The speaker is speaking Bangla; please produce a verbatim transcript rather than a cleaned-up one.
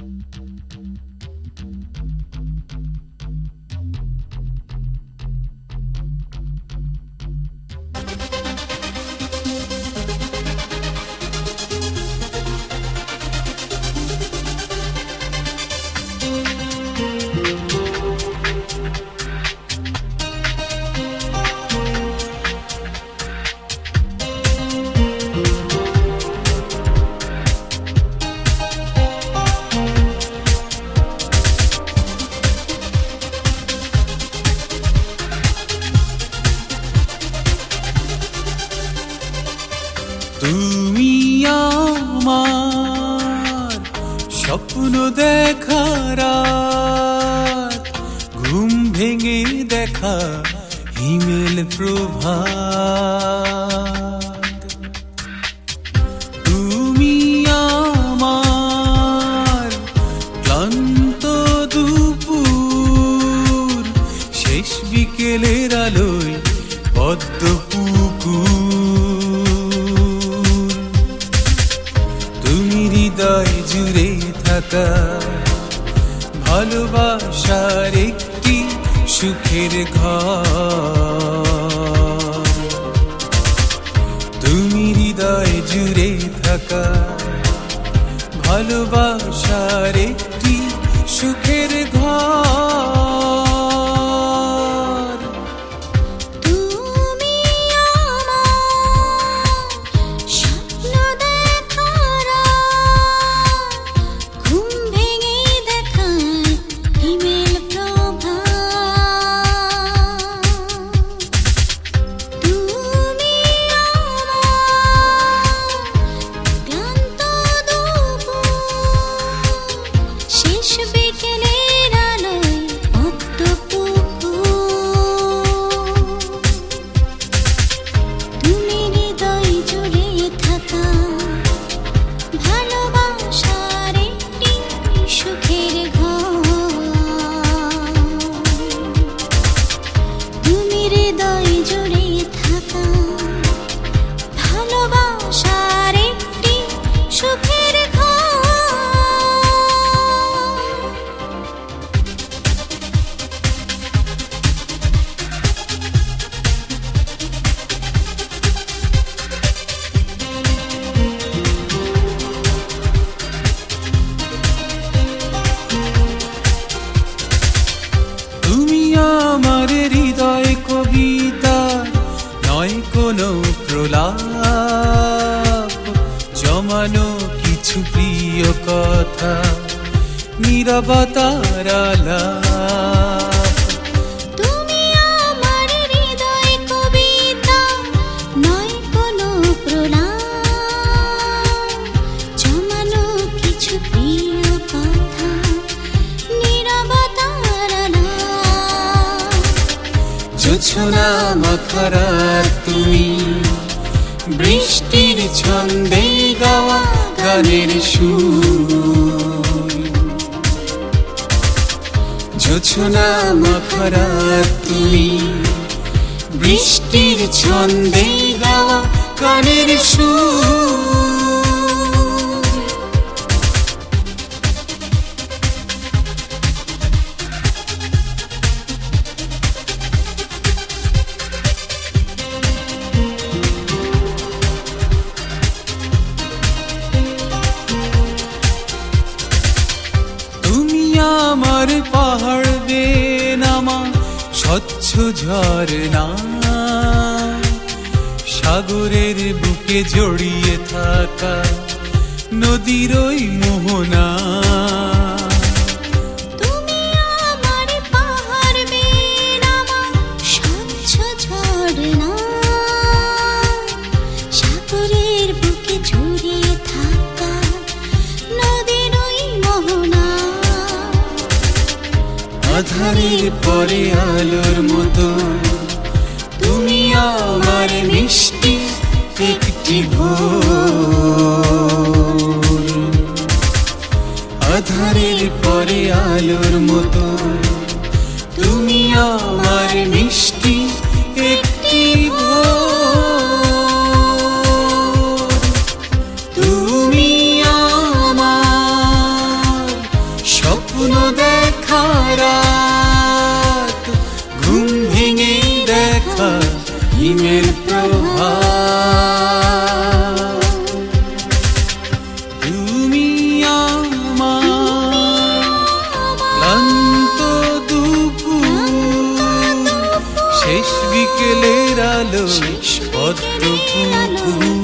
তুমি আমার স্বপ্ন দেখার রাত, ঘুম ভেঙে দেখা হিমেল প্রভাত। তুমি আমার ক্লান্ত দুপুর, শেষ বিকেলের আলোয় পদ্ম পুকুর। তুমি হৃদয় জুড়ে থাকা ভালোবাসার একটি সুখের ঘর। তুমি হৃদয় জুড়ে থাকা ভালোবাসার একটি সুখের ঘর। আমার হৃদয় কবিতা নয় কোনো প্রলাপ, জমানো কিছু প্রিয় কথা নীরবতার আলাপ। তুমি আমার হৃদয় কবিতা নয় কোনো প্রলাপ, জমানো কিছু প্রিয় কথা নীরবতার আলাপ। জোছনা মাখা রাত তুমি, বৃষ্টির ছন্দে গাওয়া গানের সুর। জোছনা মাখা রাত তুমি, বৃষ্টির ছন্দে গাওয়া গানের সুর। আমার পাহাড় বেয়ে নামা স্বচ্ছ ঝরনা, সাগরের বুকে জড়িয়ে থাকা নদীর ওই মোহনা। তুমি আমার পাহাড় বেয়ে নামা স্বচ্ছ ঝরনা, সাগরের বুকে জড়িয়ে থাকা নদীর ওই মোহনা। আধারের পরে আলোর মতো তুমি আমার মিষ্টি একটি ভোর। আধারের পরে আলোর মতো তুমি আমার মিষ্টি একটি ভোর। তুমি আমার হিমের প্রভাত। তুমি আমার ক্লান্ত দুপুর, শেষ বিকেলের আলো পদ্ম পুকুর।